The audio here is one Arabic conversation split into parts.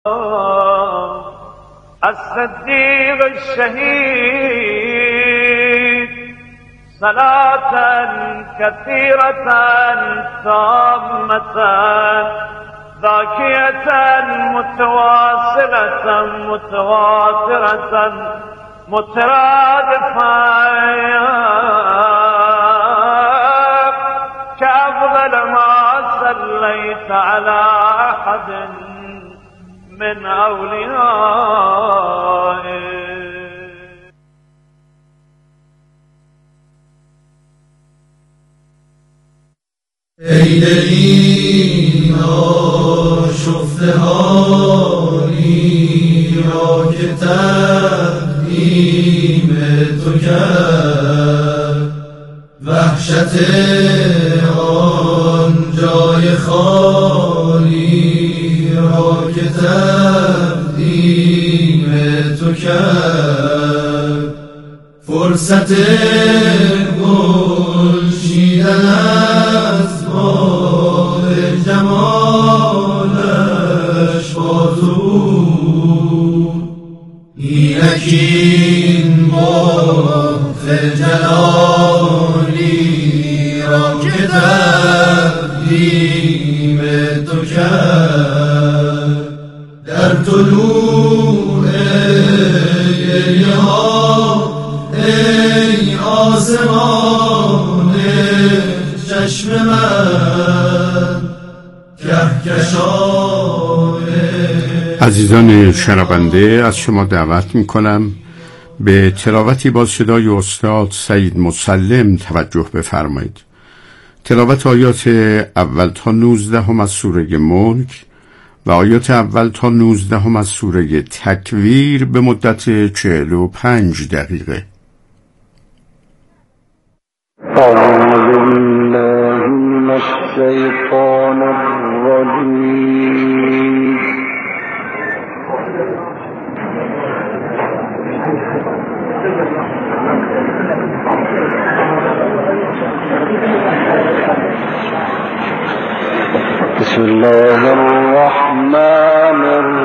الصديق الشهيد صلاة كثيرة تامة ذاكية متواصلة متواترة مترادفة كأفضل ما صليت على أحد من أوليائه. ای دلی آشفته حالی را که تقدیم تو کرد، وحشت آن جای خالی را که تقدیم تو کرد، فرصت گل چیدن از باد جمالش با تو بود، اینکین باغ جلالی را که تقدیم تو کرد، در طلوع گریه ها ای آسمان چشم من کهکشان. عزیزان شنونده، از شما دعوت میکنم به تلاوتی با صدای استاد سید مسلم توجه بفرمایید. تلاوت آیات اول تا 19 از سوره ملک و آیات اول تا 19 از سوره تکویر به مدت 45 دقیقه. أعوذ بالله من الشيطان الرجيم. بسم الله الرحمن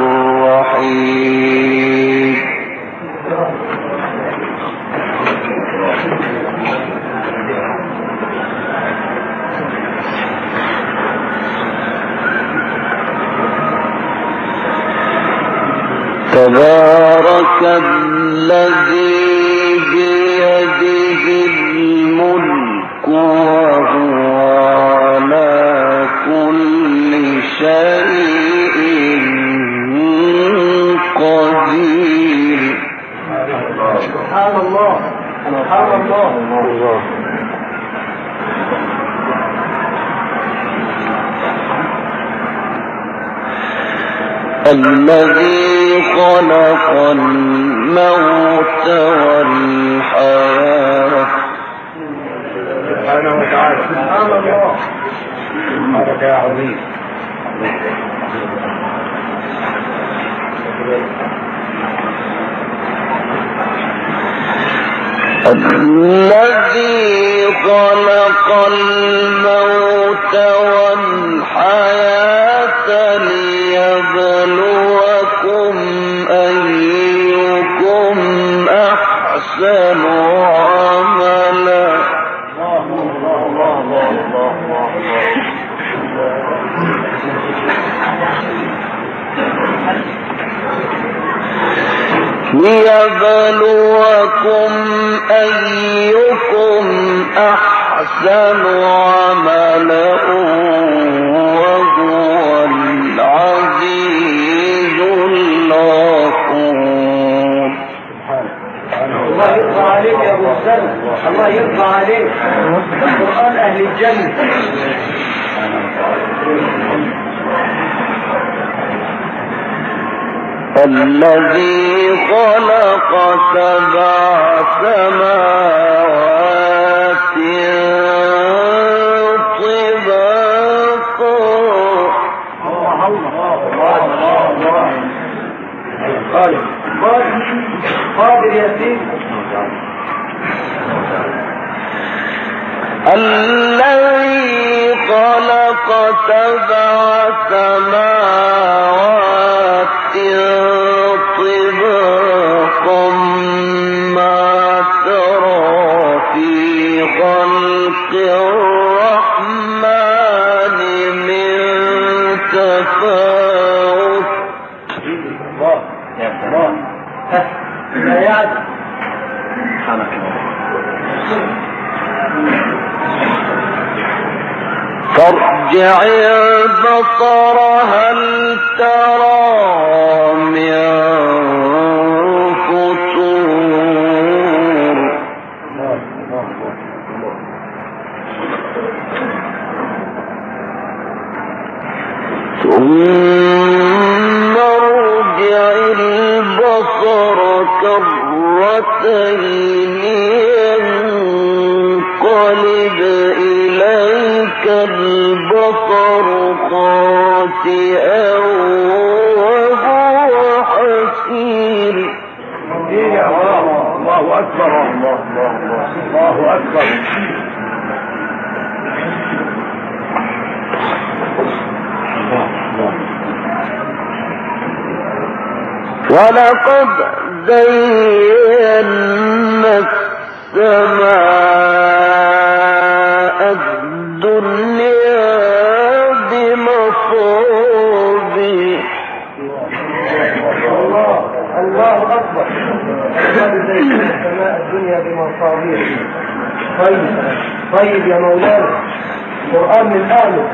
الرحيم. تبارك الذي بيده الملك وهو على كل شيء قدير. سبحان الله سبحان الله. الذي خلق الموت والحياة. سبحانه وتعالى. سبحان الله. سبحانك يا عظيم. الذي خلق الموت والحياة ليبلوكم أيكم أحسن عملا. ليبلوكم أيكم أحسن عملا وهو العزيز الغفور. الله يرضى عليك يا ابو سلمى، الله يرضى عليك. القرآن أهل الجنة. الذي خلق 7 سماوات طباقا. قادر ياسين. الذي خلق 7 سماوات طباقا ما ترى في خلق الرحمن من تفاوت. الله يا سلام. لا يعد سبحانك فارجع البصر هل ترى من فطور. ثم ارجع البصر كرتين ينقلب إليك البصر خاسئا وهو حسير. الله أكبر. الله أكبر. ولقد زينا السماء الدنيا بمصابيح. الله أكبر. ولقد زينا السماء الدنيا بمصابيح. طيب يا مولانا، القرآن من أهله.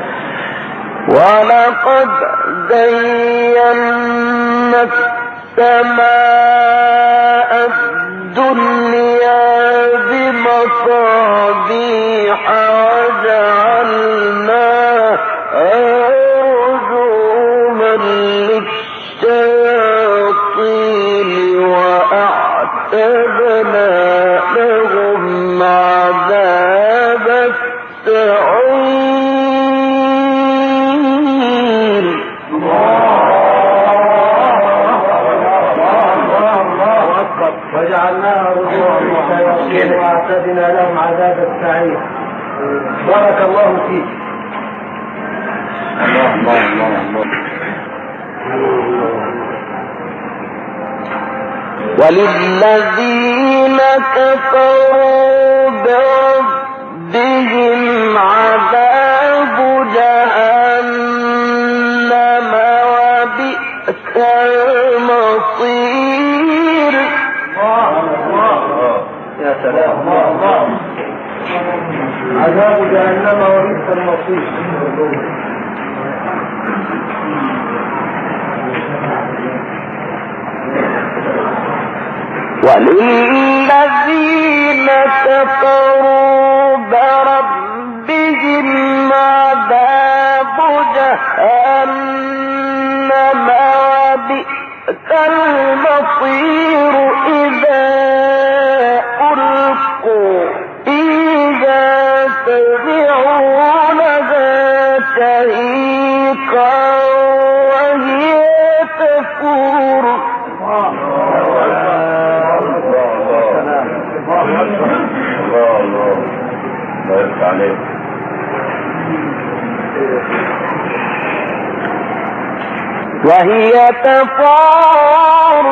ولقد زينا السماء الدنيا بمصابيح وجعلناها رجوما للشياطين وأعتدنا لهم عذاب السعير. وجعلناها رجوعا للشياطين واعتدنا لهم عذاب السعير. بارك الله فيك. وللذين كفروا بربهم عذاب جهنم وبئس المصير. يا سلام. الله. عذاب جهنم وبئس المصير. وللذين كفروا بربهم عذاب جهنم وبئس المصير. إذا ألقوا فيها سمعوا لها شهيقا وهي تفور. وهي تفور.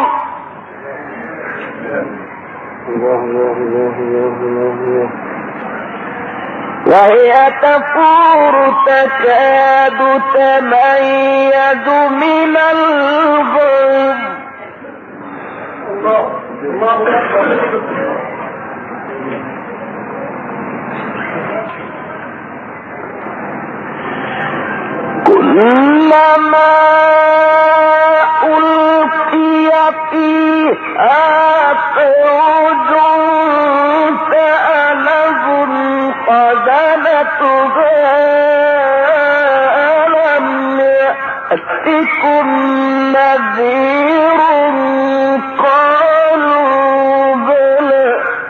وهي تفور تكاد تميز من الغيظ. الله أكبر. كلما ألقي فيها فوج سألهم خزنتها ألم يأتكم نذير قالوا بلى.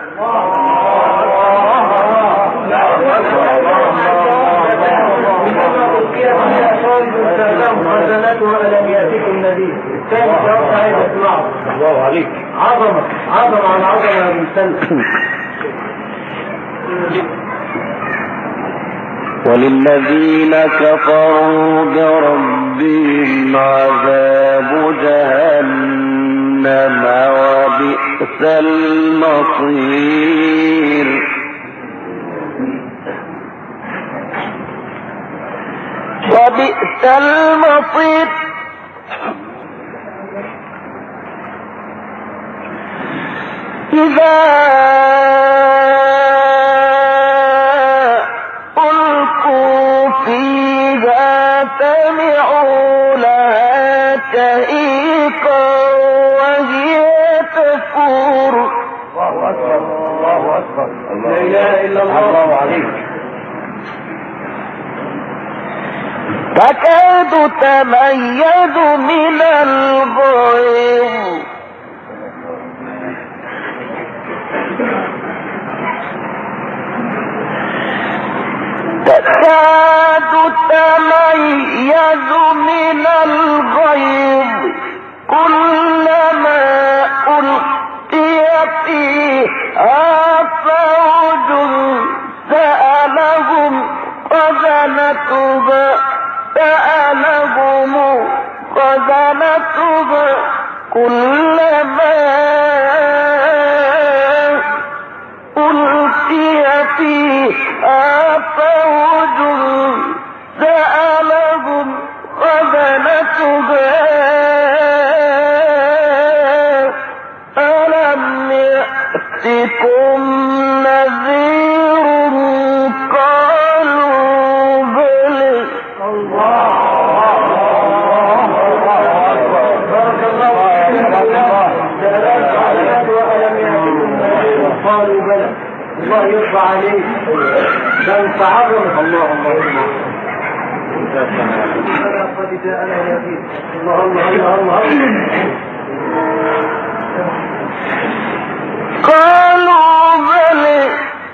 ولم يأتكم نذير. ثاني جواب عايز اسمعه. الله عليك. عظمة عن عظمة يا ابن سلمى. وللذين كفروا بربهم عذاب جهنم وبئس المصير. وبئس المصير. إذا ألقوا فيها سمعوا لها شهيقا وهي تفور. الله أكبر الله أكبر لا إله إلا الله عليك. تكاد تميز من الغيظ تكاد تميز من الغيظ كلما ألقي فيها فوج سألهم خزنتها كلما ألقي فيها فوج سألهم خزنتها ألم يأتكم نذير قالوا بلى. قالوا بلى. الله يرضى عليك. ده انت عظم. الله قد جاءنا نذير. الله قالوا بلى.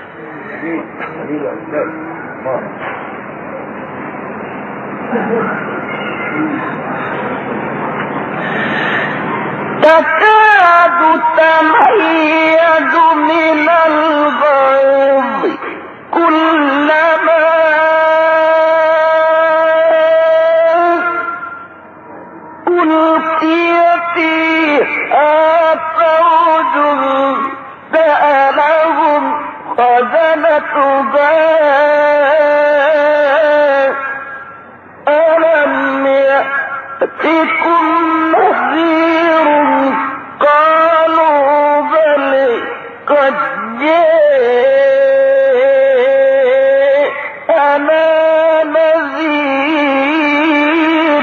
تكاد تميز من الغيظ كلما ألقي فيها فوج سألهم خزنتها ألم يأتكم نذير قالوا بلى قد جاءنا نذير.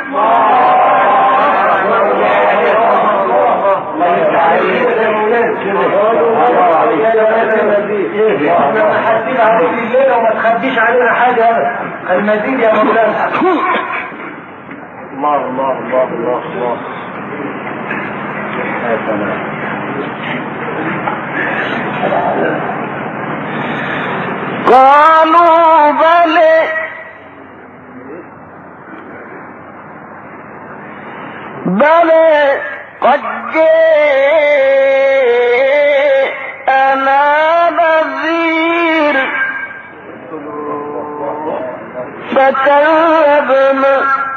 حاسين عليك الليله وما تخبيش علينا حاجه ابدا. المزيد يا مولانا. الله الله الله الله الله. يا سلام. قالوا بلى قد جاءنا نذير فكذبنا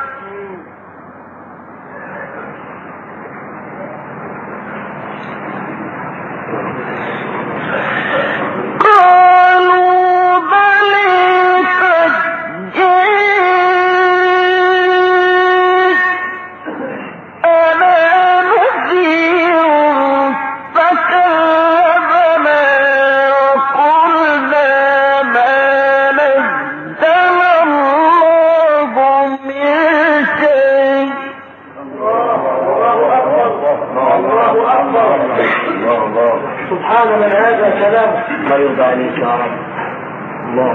سبحان من هذا كلام. الله يرضى عليك يا رب. الله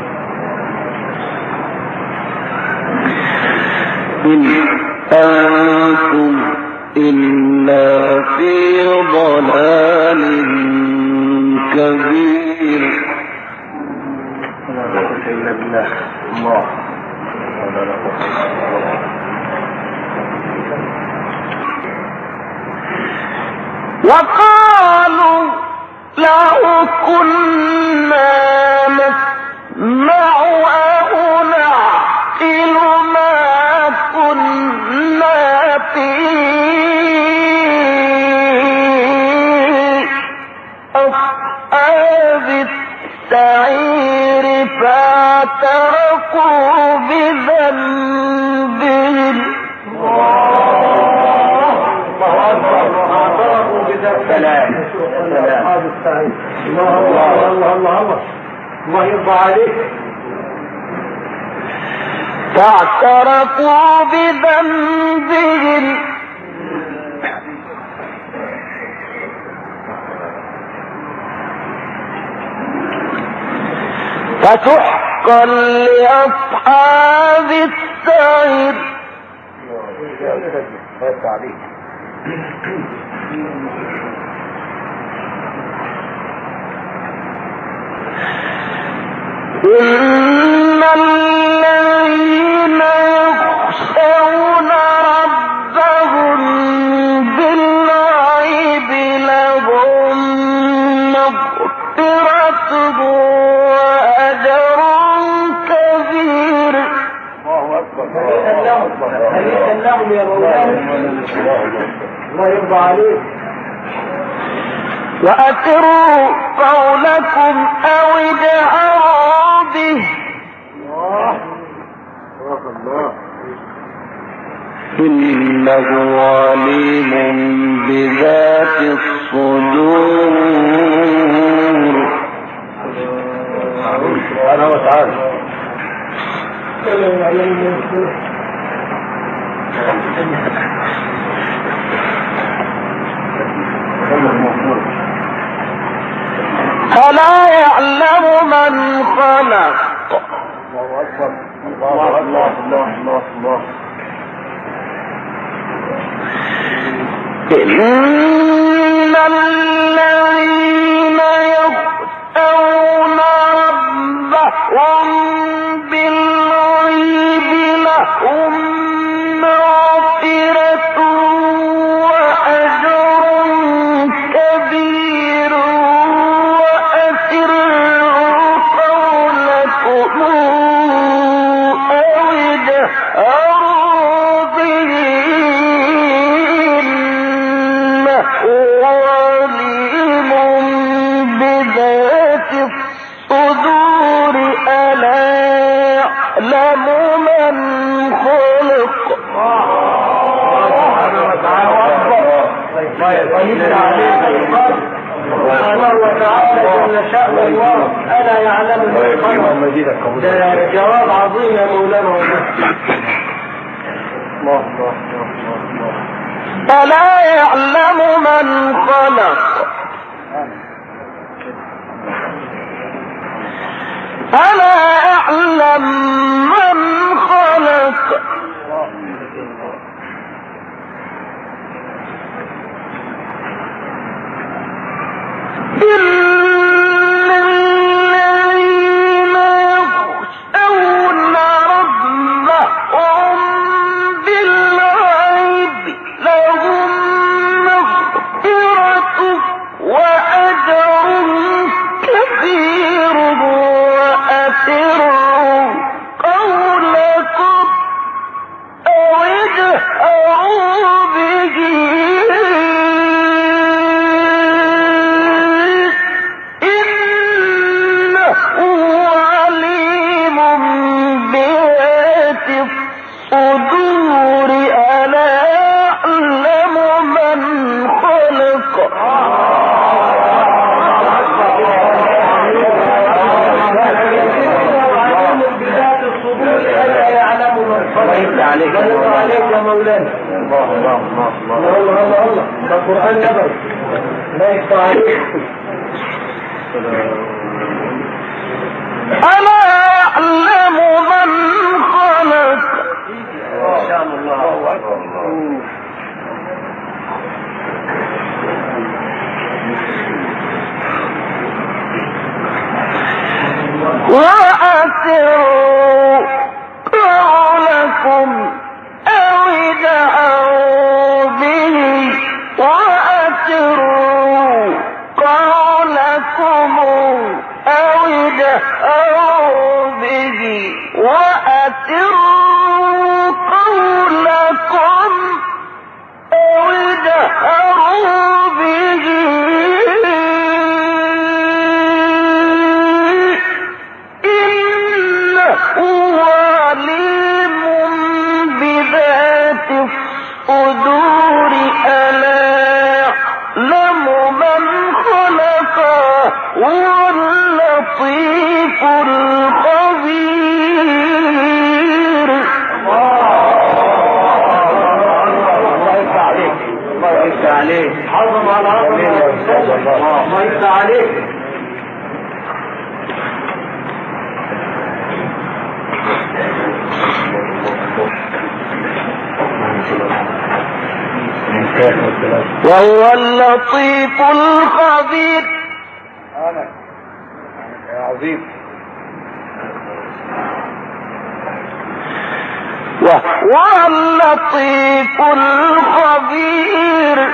إن أنتم إلا في ضلال كبير. لا قوة إلا بالله. الله وقالوا لو كنا نسمع سلام الله الله الله الله الله يرضى عليك. فاعترفوا بذنبهم فسحقا لأصحاب السعير. إن الذين يخشون ربهم بالغيب لهم مغفرة وأجر كبير. الله أكبر. هنيئا لهم يا مولانا. الله يرضى عليك. وأسروا قولكم أو اجهروا به إنه عليم بذات الصدور. سبحانه وتعالى. ألا يعلم من خلق. الله أكبر. الله الله الله الله الله. إن الذين يخشون ربهم بالغيب لهم مغفرة وأجر كبير. وأسروا قولكم أو اجهروا به عليم بذات الصدور. ألا يعلم من خلق. سبحانه وتعالى جل شأنه الله. ألا يعلم من خلق. ده جواب عظيم يا مولانا. الله الله الله. ألا يعلم من خلق. ألا يعلم من خلق. إن الذين يخشون ربهم بالغيب لهم مغفرة وأجر كبير. وأسروا قولكم أو اجهروا به إنه عليم بذات الصدور. ألا يعلم من خلق. بذات الصدور. ألا يعلم من خلق. عليك يا مولانا. الله الله الله الله الله الله. ده القرآن نبوي. لا يفتح عليك. ألا يعلم من خلق. إن شاء الله. وأسروا قولكم أو اجهروا به. وأسروا قولكم أو اجهروا به. وأسروا قولكم أو اجهروا به إنه عليم بذات الصدور. ألا يعلم الخبير. الله يفتح عليك. حرم على عظم يا أستاذ. الله يفتح عليك. وهو اللطيف الخبير. عظيم. وهو اللطيف الخبير.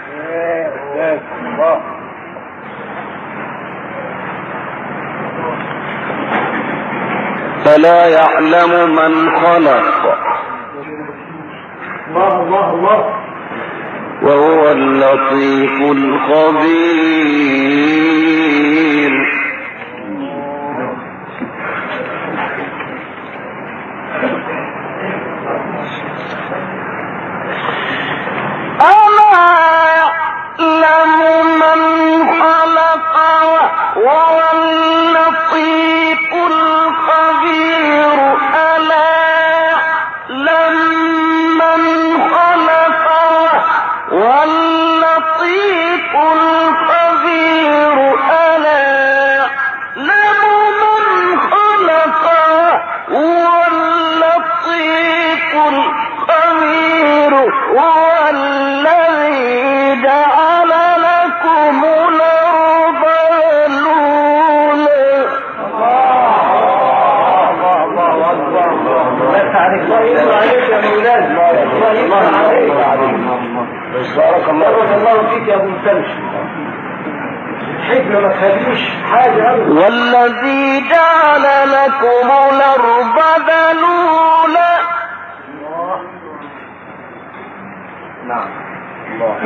فلا يعلم من خلق. الله الله الله. وهو اللطيف الخبير. ألا يعلم من خلق وهو اللطيف الخبير. ألا يعلم من خلق واللطيف الخبير. ألا يعلم من خلق واللطيف الخبير. هو الذي جعل لكم الأرض ذلولا. الله يفتح عليك يا مولانا. الله يفتح عليك. بارك الله فيك يا ابو مسلم. حكمة ما تخليش حاجة أبدا. والذي جعل لكم الأرض ذلولا. نعم. الله.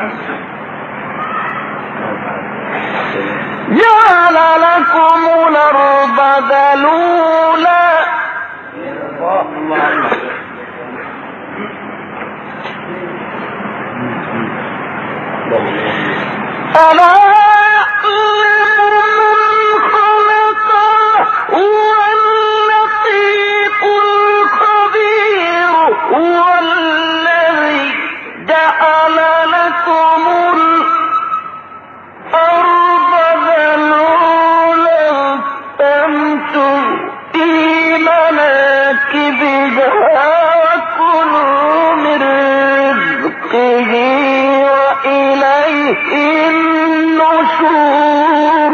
جعل لكم الأرض ذلولا. الله. ألا يعلم من خلق هو اللطيف الخبير. هو الذي جعل لكم الأرض ذلولا فامشوا في مناكبها وكلوا من رزقه وإليه النشور.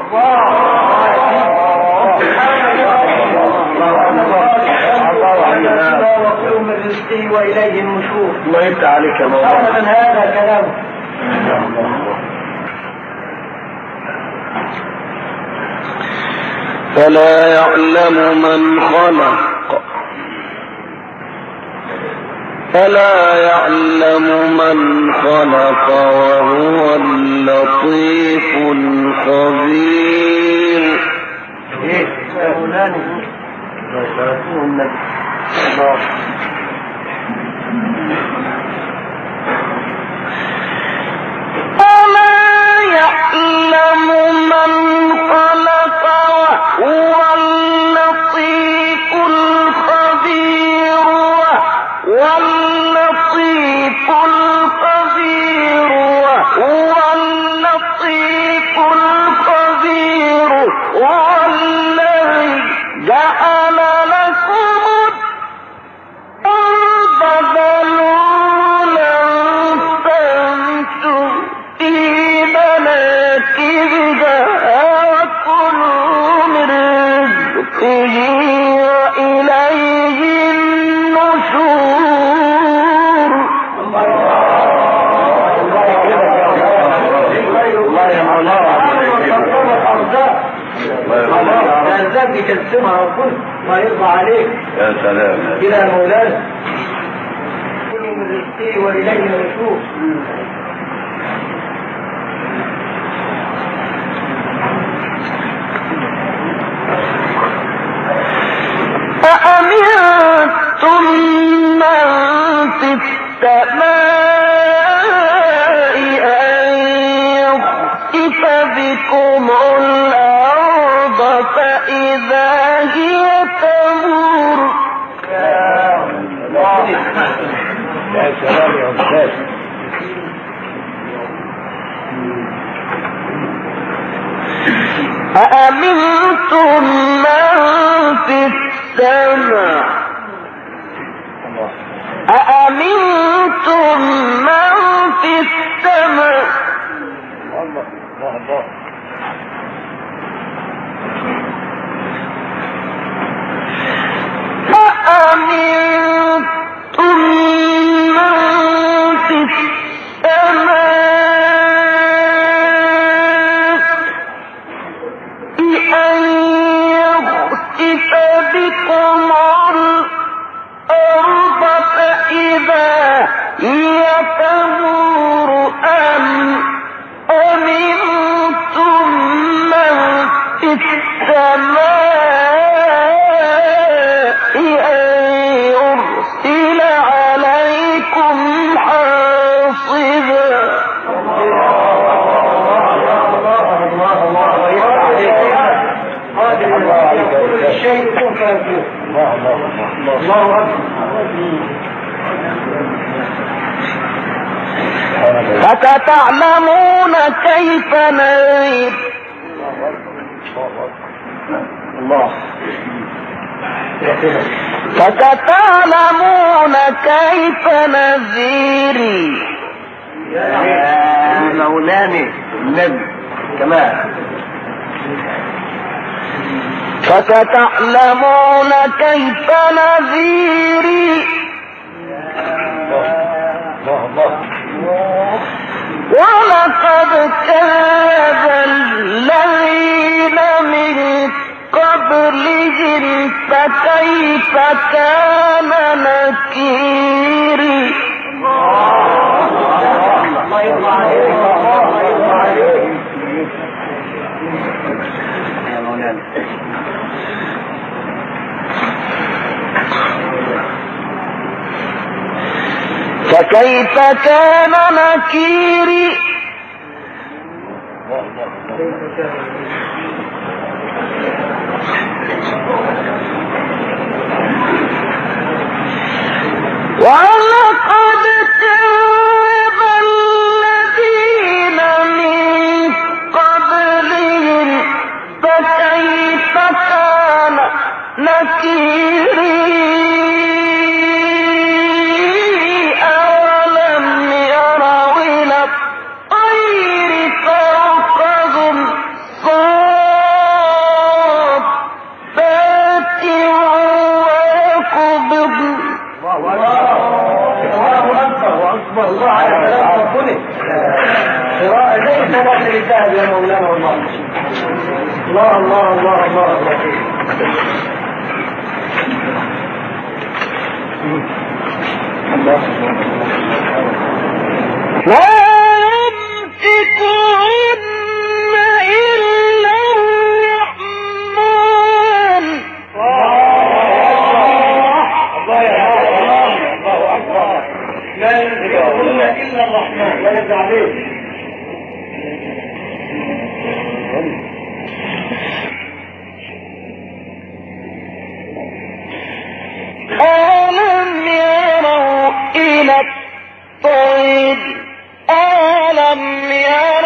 وكلوا من رزقه وإليه النشور. الله يفتح عليك يا مولانا. من هذا كلام. فلا يعلم من خلق. فلا يعلم من خلق وهو اللطيف الخبير. ايه يا مولانا. الله. فلا يعلم من خلق وهو اللطيف الخبير. واللطيف الخبير. وهو اللطيف الخبير. هو الذي جعل لكم الأرض ذلولا فامشوا في مناكبها وكلوا من رزقه وإليه النشور. الأرزاق يكسمها وكل ما يرضى عليك. يا سلام. كده يا مولانا. كلوا من رزقه وإليه النشور. أأمنتم من في السماء أن يخسف بكم الأرض فإذا أأمنتم من في السماء أأمنتم من في السماء أأمنتم من في السماء أن يخسف بكم الأرض فإذا هي تمور أم أمنتم من في السماء أن يرسل عليكم حاصبا فستعلمون كيف نذير فستعلمون كيف نذيري يا مولانا النبي كمان فستعلمون كيف نذيري ولقد كذب الذين من قبلهم فكيف كان نكيري الله يرضى عليك الله يرضى عليك يا مولانا فكيف كان نكيري ولقد كذب الذين من قبلهم فكيف كان نكيري أولم يروا إلى الطير فوقهم صافات ويقبضن الله على كلام ربنا قراءة زي سماح الذهب يا مولانا والله الله الله الله الله لا يمسكهن إلا الرحمن الله يا الله الله أكبر لا يمسكهن إلا الرحمن لا يرضى عليك ألم يروا إلى الطير ألم يروا